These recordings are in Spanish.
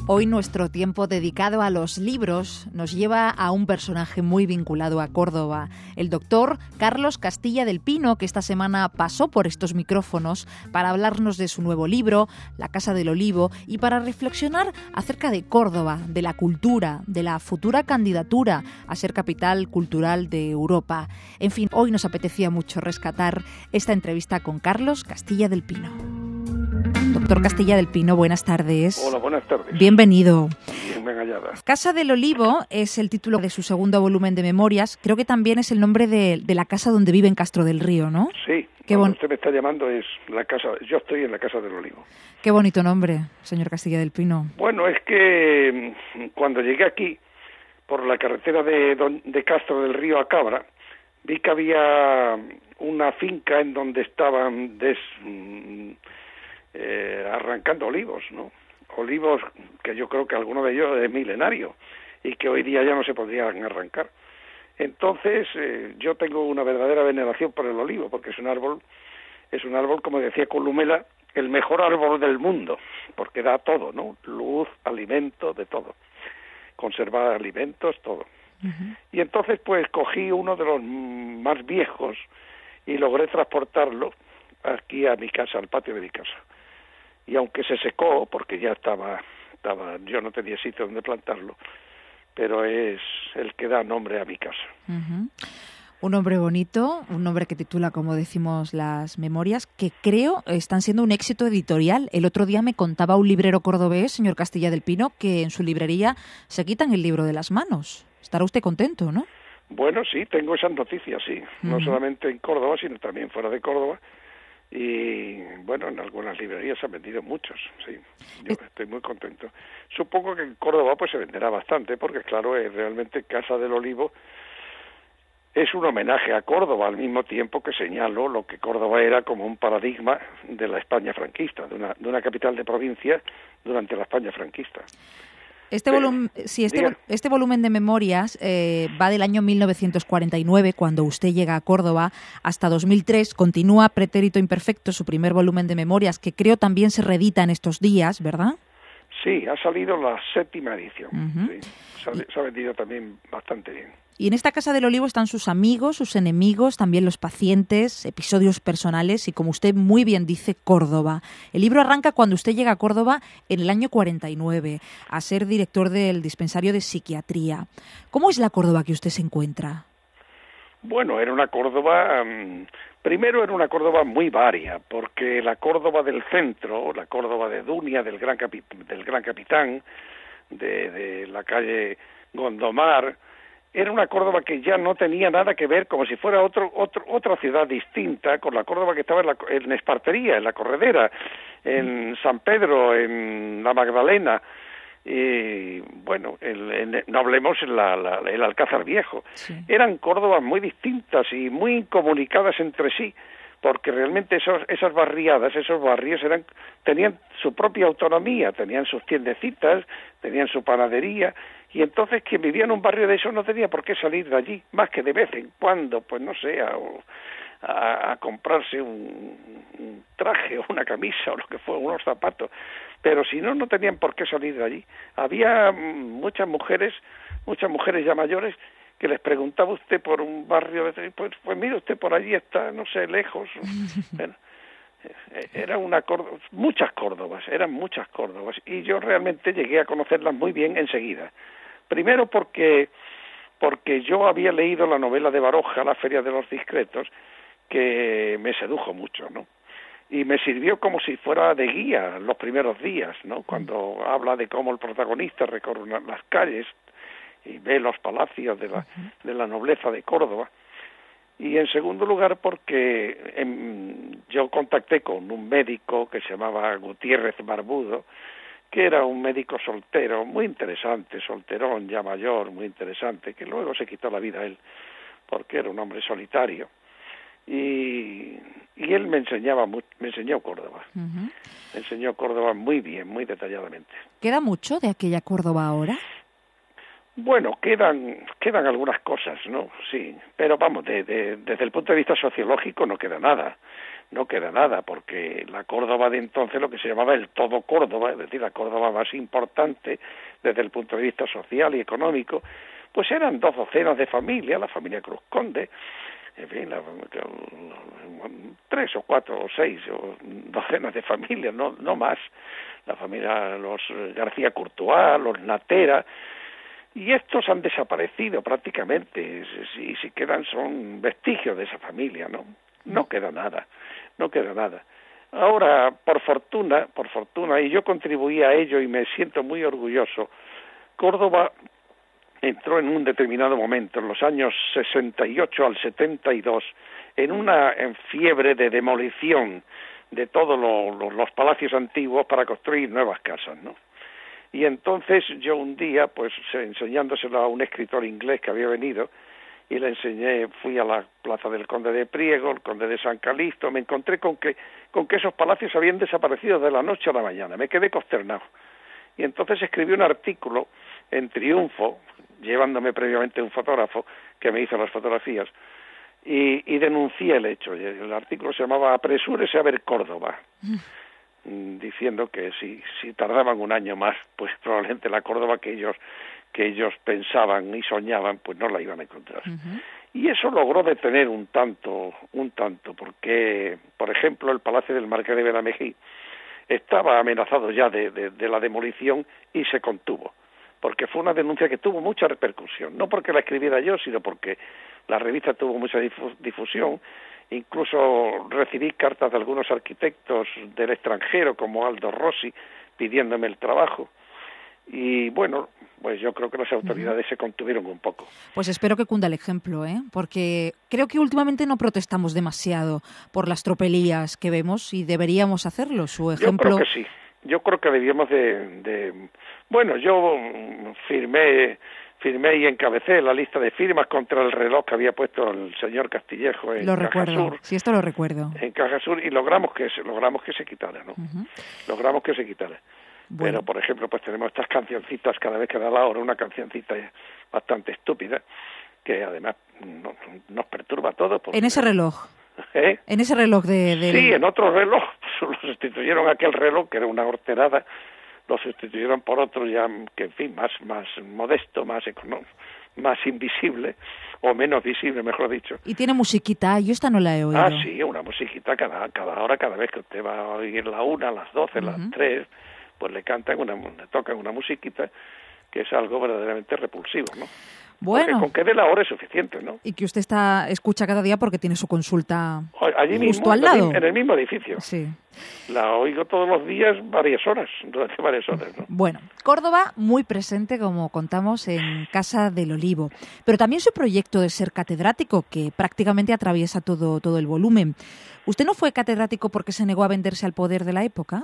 Hoy nuestro tiempo dedicado a los libros nos lleva a un personaje muy vinculado a Córdoba, el doctor Carlos Castilla del Pino, que esta semana pasó por estos micrófonos para hablarnos de su nuevo libro, La Casa del Olivo, y para reflexionar acerca de Córdoba, de la cultura, de la futura candidatura a ser capital cultural de Europa. En fin, hoy nos apetecía mucho rescatar esta entrevista con Carlos Castilla del Pino. Doctor Castilla del Pino, buenas tardes. Hola, buenas tardes. Bienvenido. Bien hallada. Casa del Olivo es el título de su segundo volumen de memorias. Creo que también es el nombre de la casa donde vive en Castro del Río, ¿no? Sí, usted me está llamando es la casa. Yo estoy en la Casa del Olivo. Qué bonito nombre, señor Castilla del Pino. Bueno, es que cuando llegué aquí, por la carretera de Castro del Río a Cabra, vi que había una finca en donde estaban arrancando olivos, ¿no? Olivos que yo creo que alguno de ellos es milenario y que hoy día ya no se podrían arrancar. Entonces yo tengo una verdadera veneración por el olivo, porque es un árbol, como decía Columela, el mejor árbol del mundo, porque da todo, ¿no? Luz, alimento, de todo. Conservar alimentos, todo. Uh-huh. Y entonces pues cogí uno de los más viejos y logré transportarlo aquí a mi casa, al patio de mi casa. Y aunque se secó, porque ya estaba, yo no tenía sitio donde plantarlo, pero es el que da nombre a mi casa. Uh-huh. Un nombre bonito, un nombre que titula, como decimos, las memorias, que creo están siendo un éxito editorial. El otro día me contaba un librero cordobés, señor Castilla del Pino, que en su librería se quitan el libro de las manos. Estará usted contento, ¿no? Bueno, sí, tengo esas noticias, sí. Uh-huh. No solamente en Córdoba, sino también fuera de Córdoba. Y bueno, en algunas librerías se han vendido muchos, sí. Yo estoy muy contento. Supongo que en Córdoba pues se venderá bastante, porque claro, realmente Casa del Olivo es un homenaje a Córdoba, al mismo tiempo que señalo lo que Córdoba era como un paradigma de la España franquista, de una capital de provincia durante la España franquista. Este volumen de memorias va del año 1949, cuando usted llega a Córdoba, hasta 2003. Continúa Pretérito Imperfecto, su primer volumen de memorias, que creo también se reedita en estos días, ¿verdad? Sí, ha salido la 7ª edición. Uh-huh. Sí, se ha vendido también bastante bien. Y en esta Casa del Olivo están sus amigos, sus enemigos, también los pacientes, episodios personales y, como usted muy bien dice, Córdoba. El libro arranca cuando usted llega a Córdoba en el año 49, a ser director del dispensario de psiquiatría. ¿Cómo es la Córdoba que usted se encuentra? Bueno, era una Córdoba... Primero era una Córdoba muy varia, porque la Córdoba del centro, la Córdoba de Dunia, del Gran Capitán, de la calle Gondomar, era una Córdoba que ya no tenía nada que ver, como si fuera otra ciudad distinta, con la Córdoba que estaba en Espartería, en la Corredera, en San Pedro, en la Magdalena, y bueno, no hablemos el Alcázar Viejo. Sí. Eran Córdobas muy distintas y muy incomunicadas entre sí, porque realmente esas barriadas, esos barrios tenían su propia autonomía, tenían sus tiendecitas, tenían su panadería, y entonces quien vivía en un barrio de esos no tenía por qué salir de allí, más que de vez en cuando, pues no sé, a comprarse un traje o una camisa o lo que fuera, unos zapatos, pero si no tenían por qué salir de allí. Había muchas mujeres ya mayores que les preguntaba usted por un barrio, pues mire usted, por allí está, no sé, lejos. Bueno, eran muchas Córdobas, y yo realmente llegué a conocerlas muy bien enseguida. Primero porque yo había leído la novela de Baroja, La Feria de los Discretos, que me sedujo mucho, ¿no? Y me sirvió como si fuera de guía los primeros días, ¿no? Cuando habla de cómo el protagonista recorre las calles y ve los palacios de la nobleza de Córdoba. Y en segundo lugar porque yo contacté con un médico que se llamaba Gutiérrez Barbudo, que era un médico soltero, muy interesante, solterón, ya mayor, muy interesante, que luego se quitó la vida él, porque era un hombre solitario. Y él me enseñó Córdoba. Uh-huh. Me enseñó Córdoba muy bien, muy detalladamente. ¿Queda mucho de aquella Córdoba ahora? Bueno, quedan algunas cosas, ¿no? Sí, pero vamos, desde el punto de vista sociológico no queda nada. no queda nada, porque la Córdoba de entonces, lo que se llamaba el todo Córdoba, es decir, la Córdoba más importante desde el punto de vista social y económico, pues eran 2 docenas de familias, la familia Cruz Conde, en fin, 3 o 4 o 6 o docenas de familias, no más, la familia, los García Courtois, los Natera, y estos han desaparecido prácticamente, y si quedan son vestigios de esa familia, no queda nada. Ahora, por fortuna, y yo contribuí a ello y me siento muy orgulloso, Córdoba entró en un determinado momento, en los años 68 al 72, en fiebre de demolición de todos los palacios antiguos para construir nuevas casas, ¿no? Y entonces yo un día, pues enseñándoselo a un escritor inglés que había venido, y le enseñé, fui a la plaza del Conde de Priego, el Conde de San Calixto, me encontré con que esos palacios habían desaparecido de la noche a la mañana, me quedé consternado. Y entonces escribí un artículo en Triunfo, llevándome previamente un fotógrafo que me hizo las fotografías, y denuncié el hecho. El artículo se llamaba Apresúrese a ver Córdoba, diciendo que si tardaban un año más, pues probablemente la Córdoba que ellos pensaban y soñaban, pues no la iban a encontrar. Uh-huh. Y eso logró detener un tanto, porque, por ejemplo, el Palacio del Marqués de Benamejí estaba amenazado ya de la demolición y se contuvo, porque fue una denuncia que tuvo mucha repercusión, no porque la escribiera yo, sino porque la revista tuvo mucha difusión. Incluso recibí cartas de algunos arquitectos del extranjero, como Aldo Rossi, pidiéndome el trabajo. Y bueno, pues yo creo que las autoridades se contuvieron un poco. Pues espero que cunda el ejemplo, porque creo que últimamente no protestamos demasiado por las tropelías que vemos y deberíamos hacerlo. Su ejemplo... Yo creo que sí. Yo creo que debíamos Bueno, yo firmé y encabecé la lista de firmas contra el reloj que había puesto el señor Castillejo en Caja Sur. Sí, esto lo recuerdo. En Caja Sur, y logramos que se quitara, ¿no? Uh-huh. Logramos que se quitara. Bueno. Pero, por ejemplo, pues tenemos estas cancioncitas cada vez que da la hora, una cancioncita bastante estúpida, que además nos perturba a todos. En ese reloj. En ese reloj de... Sí, en otro reloj. Lo sustituyeron aquel reloj, que era una horterada, lo sustituyeron por otro ya, que en fin, más modesto, más invisible, o menos visible, mejor dicho. Y tiene musiquita, yo esta no la he oído. Ah, sí, una musiquita cada hora, cada vez que usted va a oír la 1, a las 12, uh-huh. las 3, pues le tocan una musiquita, que es algo verdaderamente repulsivo, ¿no? Bueno. Porque con que dé la hora es suficiente, ¿no? Y que usted escucha cada día porque tiene su consulta allí justo mismo, al lado. En el mismo edificio. Sí. La oigo todos los días durante varias horas, ¿no? Bueno, Córdoba muy presente, como contamos, en Casa del Olivo. Pero también su proyecto de ser catedrático, que prácticamente atraviesa todo el volumen. ¿Usted no fue catedrático porque se negó a venderse al poder de la época?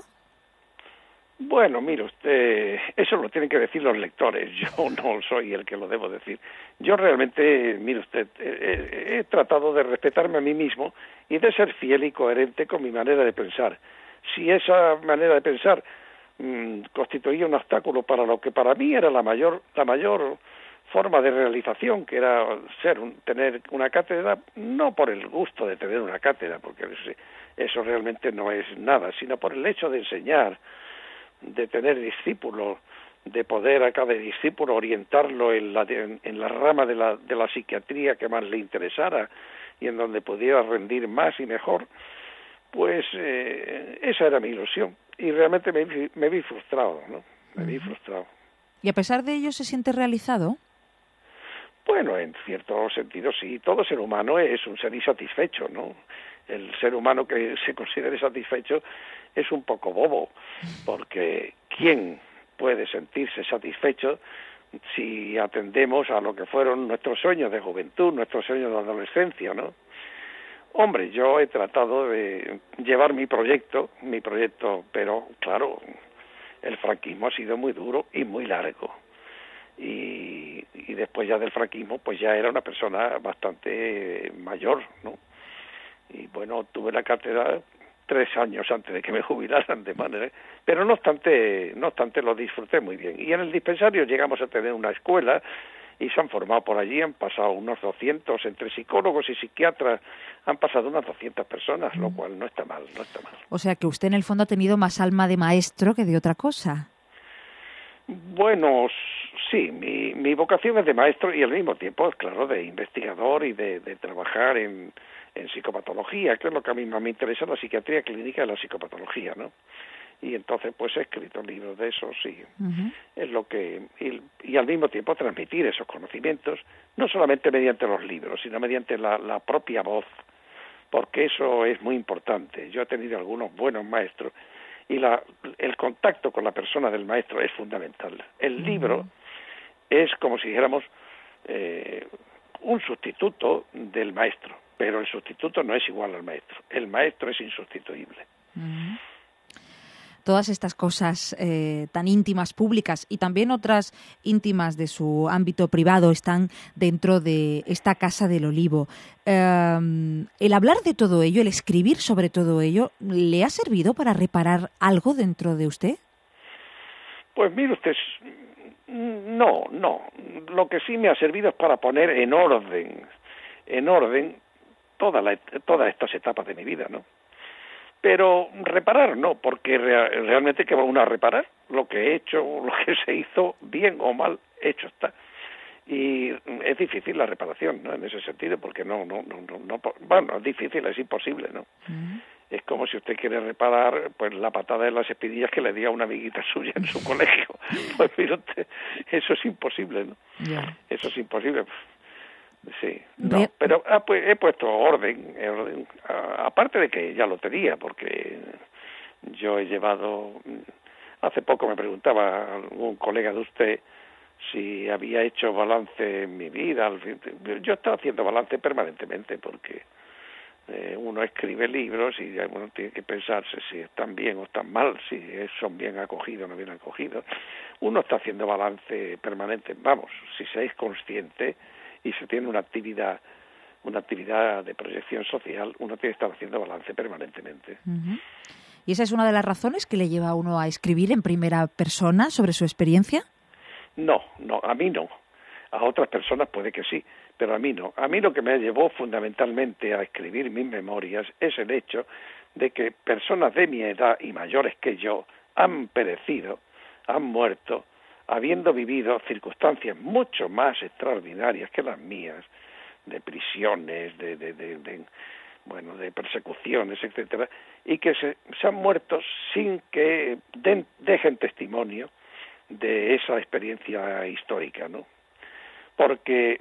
Bueno, mire usted, eso lo tienen que decir los lectores, yo no soy el que lo debo decir. Yo realmente, mire usted, he tratado de respetarme a mí mismo y de ser fiel y coherente con mi manera de pensar. Si esa manera de pensar constituía un obstáculo para lo que para mí era la mayor forma de realización, que era tener una cátedra, no por el gusto de tener una cátedra, porque eso realmente no es nada, sino por el hecho de enseñar, de tener discípulos, de poder a cada discípulo orientarlo en la rama de la psiquiatría que más le interesara y en donde pudiera rendir más y mejor, pues esa era mi ilusión. Y realmente me vi frustrado, ¿no? Me vi frustrado. ¿Y a pesar de ello se siente realizado? Bueno, en cierto sentido sí. Todo ser humano es un ser insatisfecho, ¿no? El ser humano que se considere satisfecho es un poco bobo, porque ¿quién puede sentirse satisfecho si atendemos a lo que fueron nuestros sueños de juventud, nuestros sueños de adolescencia, ¿no? Hombre, yo he tratado de llevar mi proyecto, pero claro, el franquismo ha sido muy duro y muy largo. Y después ya del franquismo, pues ya era una persona bastante mayor, ¿no? Y bueno, tuve la cátedra 3 años antes de que me jubilaran, de manera, pero no obstante lo disfruté muy bien. Y en el dispensario llegamos a tener una escuela y se han formado por allí, han pasado unos 200, entre psicólogos y psiquiatras, han pasado unas 200 personas, lo cual no está mal, no está mal. O sea que usted en el fondo ha tenido más alma de maestro que de otra cosa. Bueno, sí, mi vocación es de maestro y al mismo tiempo, claro, de investigador y de trabajar en psicopatología, que es lo que a mí más me interesa, la psiquiatría clínica y la psicopatología, ¿no? Y entonces pues he escrito libros de eso, sí, es lo que, y al mismo tiempo transmitir esos conocimientos, no solamente mediante los libros, sino mediante la propia voz, porque eso es muy importante. Yo he tenido algunos buenos maestros y el contacto con la persona del maestro es fundamental. El libro es como si dijéramos un sustituto del maestro, pero el sustituto no es igual al maestro, el maestro es insustituible. Todas estas cosas tan íntimas, públicas y también otras íntimas de su ámbito privado están dentro de esta Casa del Olivo. ¿El hablar de todo ello, el escribir sobre todo ello, le ha servido para reparar algo dentro de usted? Pues mire usted, no. Lo que sí me ha servido es para poner en orden todas estas etapas de mi vida, ¿no? Pero reparar no, porque realmente ¿qué va uno a reparar? Lo que he hecho, lo que se hizo, bien o mal, hecho está. Y es difícil la reparación, ¿no? En ese sentido, porque no, bueno, es difícil, es imposible, ¿no? Es como si usted quiere reparar pues la patada de las espinillas que le di a una amiguita suya en su colegio. Pues mire usted, eso es imposible, ¿no? Yeah. Eso es imposible. Sí, no, pero pues, he puesto orden, aparte de que ya lo tenía, porque yo he llevado, hace poco me preguntaba algún colega de usted si había hecho balance en mi vida. Yo estaba haciendo balance permanentemente, porque uno escribe libros y uno tiene que pensarse si están bien o están mal, si son bien acogidos o no bien acogidos. Uno está haciendo balance permanente, vamos, si se es consciente y se tiene una actividad de proyección social, uno tiene que estar haciendo balance permanentemente. ¿Y esa es una de las razones que le lleva a uno a escribir en primera persona sobre su experiencia? No, a mí no. A otras personas puede que sí, pero a mí no. A mí lo que me llevó fundamentalmente a escribir mis memorias es el hecho de que personas de mi edad y mayores que yo han perecido, han muerto, habiendo vivido circunstancias mucho más extraordinarias que las mías, de prisiones, de persecuciones, etcétera, y que se han muerto sin que dejen testimonio de esa experiencia histórica, ¿no? Porque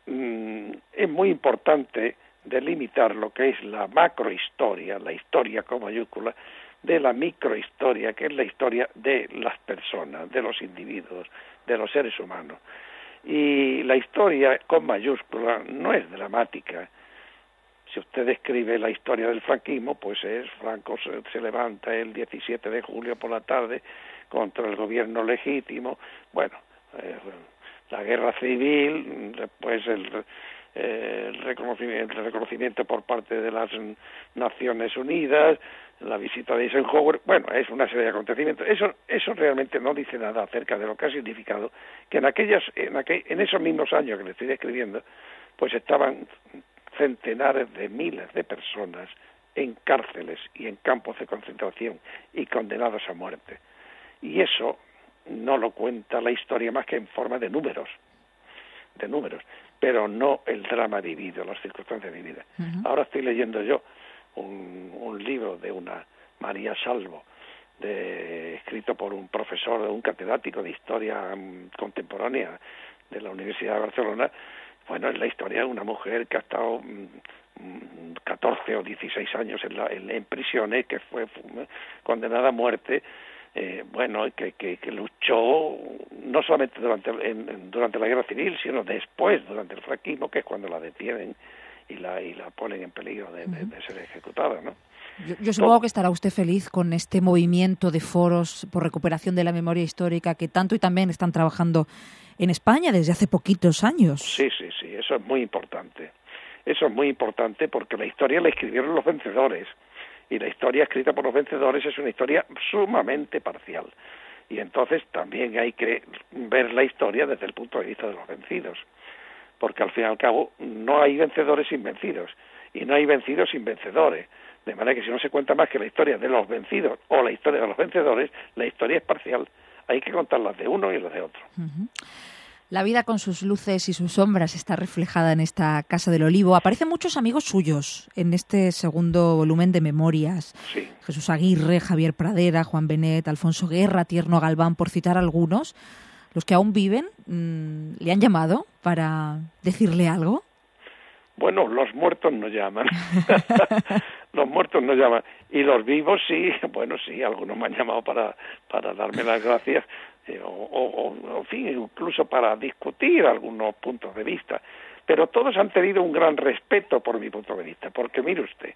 es muy importante delimitar lo que es la macrohistoria, la historia con mayúscula, de la microhistoria, que es la historia de las personas, de los individuos, de los seres humanos. Y la historia con mayúscula no es dramática. Si usted escribe la historia del franquismo, pues Franco se levanta el 17 de julio por la tarde contra el gobierno legítimo, la guerra civil, después el reconocimiento por parte de las Naciones Unidas, la visita de Eisenhower, es una serie de acontecimientos. Eso realmente no dice nada acerca de lo que ha significado que en esos mismos años que le estoy describiendo, pues estaban centenares de miles de personas en cárceles y en campos de concentración y condenados a muerte. Y eso no lo cuenta la historia más que en forma de números, pero no el drama vivido, las circunstancias vividas. Ahora estoy leyendo yo un libro de una María Salvo, escrito por un profesor, un catedrático de historia contemporánea de la Universidad de Barcelona. Es la historia de una mujer que ha estado 14 o 16 años en prisiones, que fue condenada a muerte, que luchó no solamente durante la guerra civil, sino después, durante el franquismo, que es cuando la detienen y la ponen en peligro de ser ejecutada, ¿no? Yo supongo que estará usted feliz con este movimiento de foros por recuperación de la memoria histórica que tanto y también están trabajando en España desde hace poquitos años. Sí, eso es muy importante. Eso es muy importante porque la historia la escribieron los vencedores y la historia escrita por los vencedores es una historia sumamente parcial. Y entonces también hay que ver la historia desde el punto de vista de los vencidos, porque al fin y al cabo no hay vencedores sin vencidos, y no hay vencidos sin vencedores, de manera que si no se cuenta más que la historia de los vencidos o la historia de los vencedores, la historia es parcial, hay que contar las de uno y las de otro. Uh-huh. La vida con sus luces y sus sombras está reflejada en esta Casa del Olivo. Aparecen muchos amigos suyos en este segundo volumen de memorias. Sí. Jesús Aguirre, Javier Pradera, Juan Benet, Alfonso Guerra, Tierno Galván, por citar algunos. Los que aún viven, ¿le han llamado para decirle algo? Bueno, los muertos no llaman. Los muertos no llaman. Y los vivos sí, bueno, sí, algunos me han llamado para darme las gracias. En fin, incluso para discutir algunos puntos de vista, pero todos han tenido un gran respeto por mi punto de vista, porque mire usted,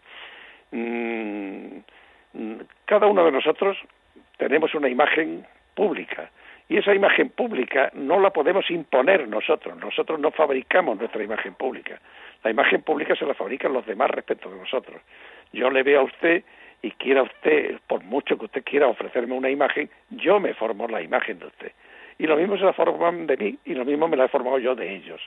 cada uno de nosotros tenemos una imagen pública, y esa imagen pública no la podemos imponer nosotros no fabricamos nuestra imagen pública, la imagen pública se la fabrican los demás respecto de nosotros. Yo le veo a usted y quiera usted, por mucho que usted quiera ofrecerme una imagen, yo me formo la imagen de usted. Y lo mismo se la forman de mí, y lo mismo me la he formado yo de ellos.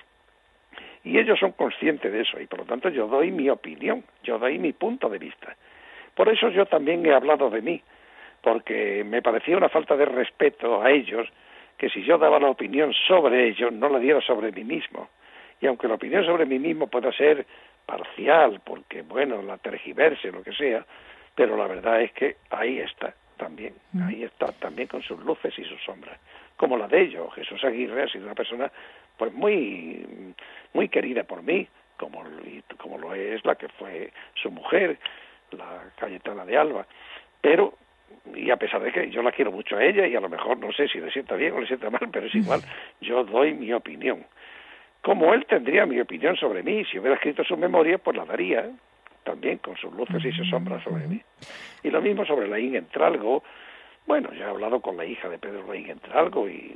Y ellos son conscientes de eso, y por lo tanto yo doy mi opinión, yo doy mi punto de vista. Por eso yo también he hablado de mí, porque me parecía una falta de respeto a ellos, que si yo daba la opinión sobre ellos, no la diera sobre mí mismo. Y aunque la opinión sobre mí mismo pueda ser parcial, porque, bueno, la tergiverse, lo que sea, pero la verdad es que ahí está también con sus luces y sus sombras, como la de ellos. Jesús Aguirre ha sido una persona, pues, muy muy querida por mí, como lo es la que fue su mujer, la Cayetana de Alba, pero, y a pesar de que yo la quiero mucho a ella, y a lo mejor no sé si le sienta bien o le sienta mal, pero es igual, yo doy mi opinión. Como él tendría mi opinión sobre mí, si hubiera escrito sus memorias, pues la daría también con sus luces y sus sombras sobre mí. Y lo mismo sobre Laín Entralgo. Bueno, ya he hablado con la hija de Pedro Laín Entralgo y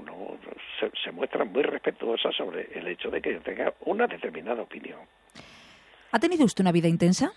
se muestran muy respetuosas sobre el hecho de que yo tenga una determinada opinión. ¿Ha tenido usted una vida intensa?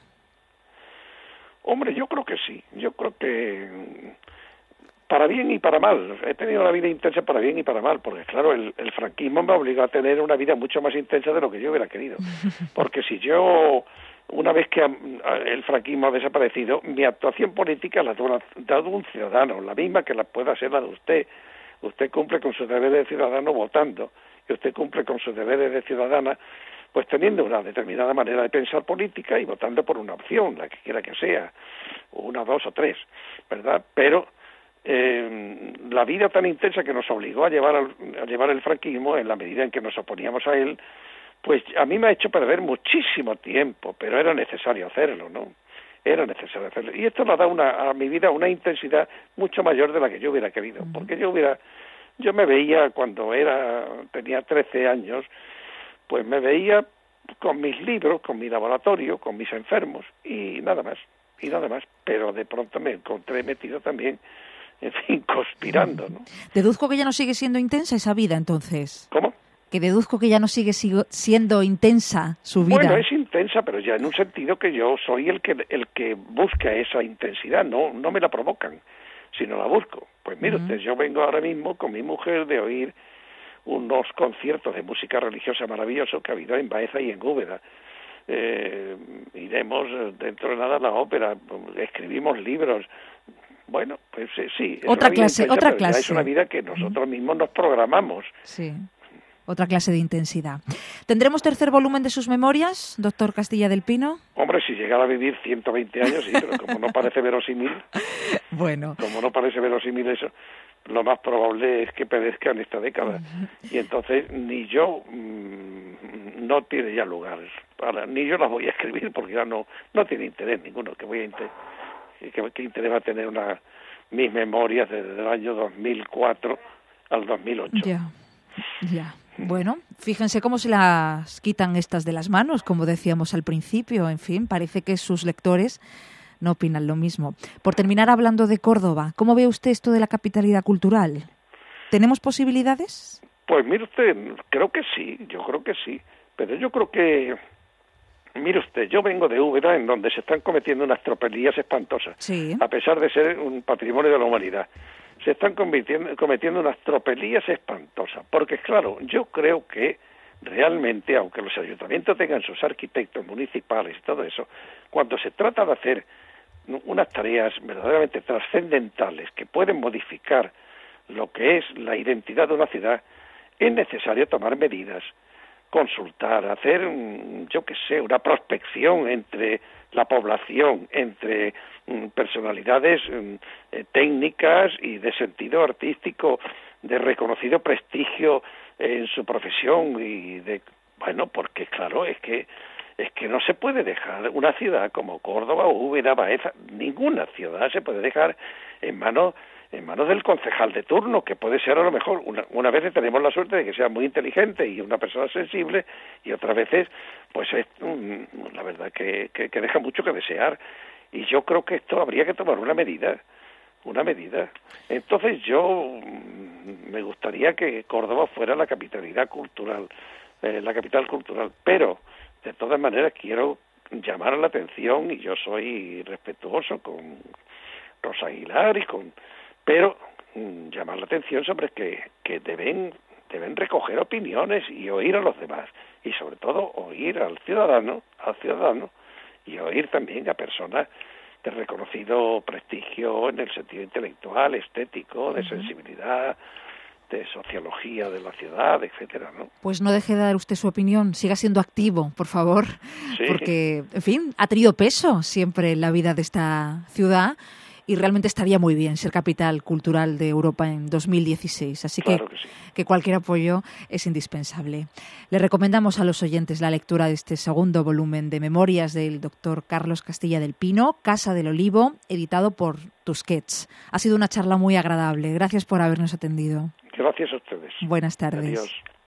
Hombre, yo creo que sí. Yo creo que para bien y para mal. He tenido una vida intensa para bien y para mal, porque claro, el franquismo me obligó a tener una vida mucho más intensa de lo que yo hubiera querido. Porque si yo, una vez que el franquismo ha desaparecido, mi actuación política la ha dado un ciudadano, la misma que la pueda ser la de usted. Usted cumple con sus deberes de ciudadano votando, y usted cumple con sus deberes de ciudadana pues teniendo una determinada manera de pensar política y votando por una opción, la que quiera que sea, una, dos o tres, ¿verdad? Pero la vida tan intensa que nos obligó a llevar el franquismo, en la medida en que nos oponíamos a él, pues a mí me ha hecho perder muchísimo tiempo, pero era necesario hacerlo, ¿no? Era necesario hacerlo. Y esto le ha dado a mi vida una intensidad mucho mayor de la que yo hubiera querido, porque yo me veía cuando tenía 13 años, pues me veía con mis libros, con mi laboratorio, con mis enfermos, y nada más, pero de pronto me encontré metido también, en fin, conspirando, ¿no? Deduzco que ya no sigue siendo intensa esa vida, entonces. ¿Cómo? Que deduzco que ya no sigue siendo intensa su vida. Bueno, es intensa, pero ya en un sentido que yo soy el que busca esa intensidad, no me la provocan, sino la busco. Pues mire usted, yo vengo ahora mismo con mi mujer de oír unos conciertos de música religiosa maravillosos que ha habido en Baeza y en Úbeda. Iremos dentro de nada a la ópera, escribimos libros. Bueno, pues sí. Otra clase. Es una vida que nosotros mismos nos programamos. Sí. Otra clase de intensidad. ¿Tendremos tercer volumen de sus memorias, doctor Castilla del Pino? Hombre, si llegara a vivir 120 años, sí, pero como no parece verosímil, eso, lo más probable es que perezca en esta década. Y entonces ni yo no tiene ya lugar. Ni yo las voy a escribir porque ya no tiene interés ninguno. ¿Qué interés va a tener mis memorias desde el año 2004 al 2008? Ya. Bueno, fíjense cómo se las quitan estas de las manos, como decíamos al principio. En fin, parece que sus lectores no opinan lo mismo. Por terminar hablando de Córdoba, ¿cómo ve usted esto de la capitalidad cultural? ¿Tenemos posibilidades? Pues mire usted, creo que sí, yo creo que sí. Pero yo creo que, mire usted, yo vengo de Úbeda, en donde se están cometiendo unas tropelías espantosas, sí, a pesar de ser un patrimonio de la humanidad. se están cometiendo unas tropelías espantosas, porque claro, yo creo que realmente, aunque los ayuntamientos tengan sus arquitectos municipales y todo eso, cuando se trata de hacer unas tareas verdaderamente trascendentales que pueden modificar lo que es la identidad de una ciudad, es necesario tomar medidas, consultar, hacer, yo qué sé, una prospección entre la población, entre personalidades técnicas y de sentido artístico, de reconocido prestigio en su profesión y de, bueno, porque claro, es que no se puede dejar una ciudad como Córdoba, Úbeda, Baeza, ninguna ciudad se puede dejar en manos del concejal de turno, que puede ser a lo mejor, una vez tenemos la suerte de que sea muy inteligente y una persona sensible, y otras veces, pues es la verdad que deja mucho que desear, y yo creo que esto habría que tomar una medida. Entonces yo me gustaría que Córdoba fuera la capitalidad cultural, la capital cultural, pero de todas maneras quiero llamar la atención, y yo soy respetuoso con Rosa Aguilar pero llamar la atención sobre que deben recoger opiniones y oír a los demás, y sobre todo oír al ciudadano, y oír también a personas de reconocido prestigio en el sentido intelectual, estético, de sensibilidad, de sociología de la ciudad, etcétera, ¿no? Pues no deje de dar usted su opinión, siga siendo activo, por favor, sí. Porque, en fin, ha tenido peso siempre en la vida de esta ciudad y realmente estaría muy bien ser capital cultural de Europa en 2016, así claro que cualquier apoyo es indispensable. Le recomendamos a los oyentes la lectura de este segundo volumen de Memorias del doctor Carlos Castilla del Pino, Casa del Olivo, editado por Tusquets. Ha sido una charla muy agradable. Gracias por habernos atendido. Gracias a ustedes. Buenas tardes. Adiós.